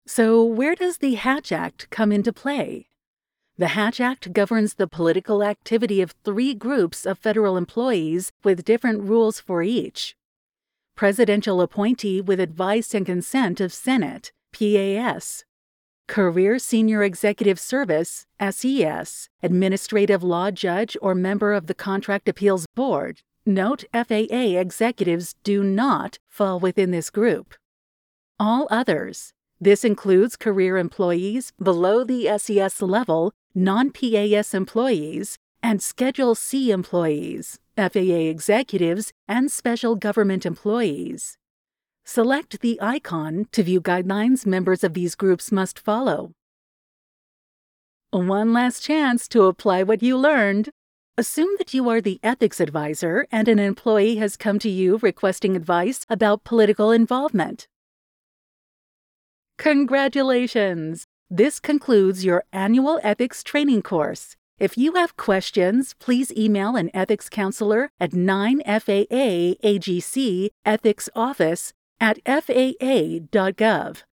So, where does the Hatch Act come into play? The Hatch Act governs the political activity of three groups of federal employees with different rules for each. Presidential appointee with advice and consent of Senate, PAS. Career Senior Executive Service, SES, Administrative Law Judge or member of the Contract Appeals Board. Note FAA executives do not fall within this group. All others. This includes career employees below the SES level, non-PAS employees, and Schedule C employees, FAA executives, and special government employees. Select the icon to view guidelines members of these groups must follow. One last chance to apply what you learned. Assume that you are the ethics advisor and an employee has come to you requesting advice about political involvement. Congratulations! This concludes your annual ethics training course. If you have questions, please email an ethics counselor at 9FAA AGC Ethics Office at faa.gov.